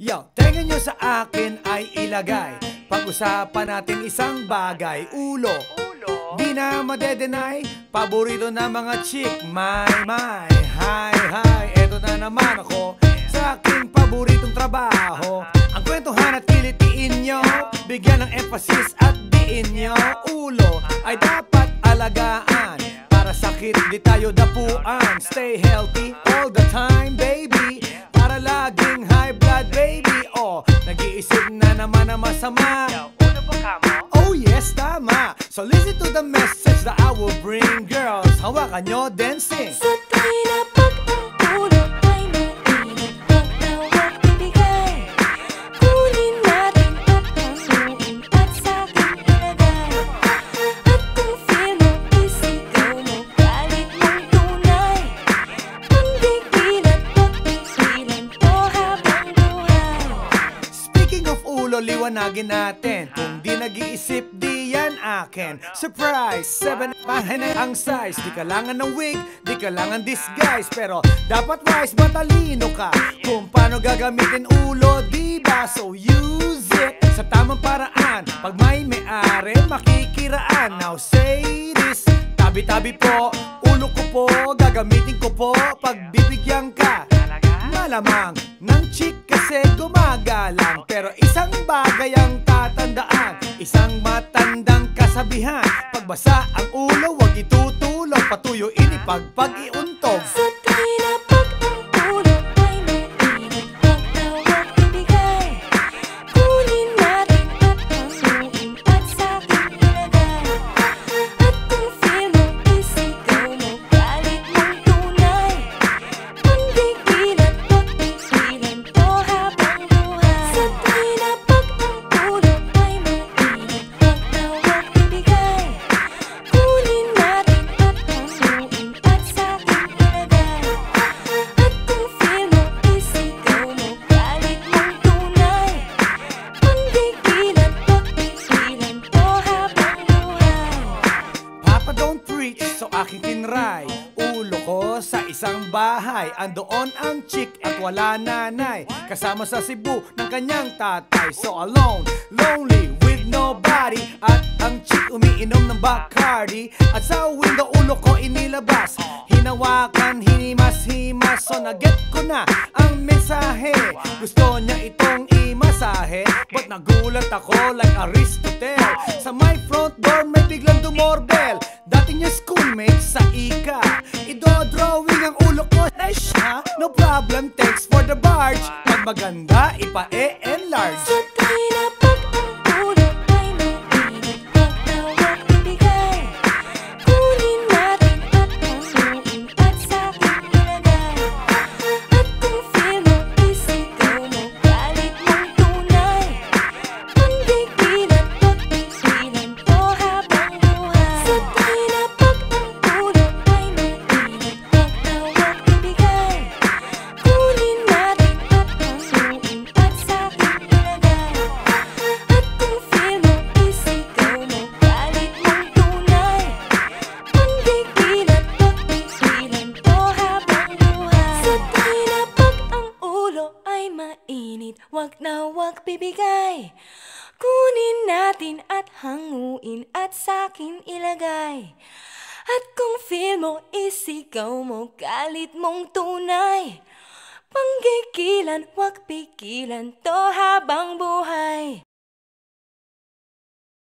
Yo, tenga nyo sa akin ay ilagay. Pag-usapan natin isang bagay. Ulo, di na madedenay. Paborito na mga chick. My, hi, eto na naman ako sa aking paboritong trabaho. Ang kwentuhan at kilitiin nyo, bigyan ng emphasis at diin nyo. Ulo ay dapat alagaan, para sakit di tayo dapuan. Stay healthy all the time, baby, para laging high blood, baby. Oh, nag-iisip na naman na masama. Oh yes, tama. So listen to the message that I will bring. Girls, hawakan nyo, dancing. Sa tuwing na pag-ulo ay mainit, wag na wag ibigay. Kunin natin at hanguin at sa'kin ilagay. At kung feel mo, isigaw mo, galit mong tunay. Panggigilan, pagpigilan to habang buhay. Speaking of ulo, liwanagin natin. Kung di nag-iisip, di yan akin. Surprise! 7 pahin ang size. Di kailangan ng wig, di kailangan disguise. Pero dapat wise, matalino ka kung paano gagamitin ulo, diba? So use it sa tamang paraan. Pag may may-ari, makikiraan. Now say this, tabi-tabi po, ulo ko po, gagamitin ko po. Pag bibigyan ka, malamang ng chick kasi gumagalang. Pero isang bagay ang tatandaan, isang matandang kasabihan. Pagbasa ang ulo, wag itutulog, patuyuin, ipagpag-iuntog. Sa tuwing na pag-ulo ay mainit, wag na wag ibigay. Kunin natin at hanguin at sa'kin ilagay. At kung feel mo, isigaw mo, galit mong tunay. Panggigilan, pagpigilan to habang buhay. Sa tuwing na pag-ulo ay mainit, wag na wag ibigay. Kunin natin at hanguin at sa'kin ilagay. At kung feel mo, isigaw mo, galit mong tunay. Panggigilan, pagpigilan to habang buhay. Papa don't preach, so aking tinry. Ulo ko sa isang bahay, andoon ang chick at wala nanay. Kasama sa Cebu ng kanyang tatay. So alone, lonely, with nobody. At ang chick umiinom ng Bacardi. At sa window ulo ko inilabas, hinawakan, hinimas-himas. So naget ko na ang mensahe, gusto niya itong imasahe. But nagulat ako like Aristotle. Sa my front door may biglang dumorbell. Dati niya schoolmate sa ika. Ido-drawing ang ulo ko. Nice ha? No problem, thanks for the barge. Pag maganda, ipa-e-enlarge. Sa tuwing na pag-ulo ay mainit, wag na wag ibigay. Kunin natin at hanguin at sa'kin ilagay. At kung feel mo, isigaw mo, galit mong tunay. Panggigilan, pagpigilan to habang buhay. Sa tuwing na pag-ulo ay mainit, wag na wag ibigay. Kunin natin at hanguin at sa'kin ilagay. At kung feel mo, isigaw mo, galit mong tunay. Panggigilan, pagpigilan to habang buhay. Sa tuwing na pag-ulo ay mainit, wag na wag bibigay. Kunin natin at hanguin at sa'kin ilagay. At kung feel mo, isigaw mo, galit mong tunay. Panggigilan, wag pigilan to habang buhay.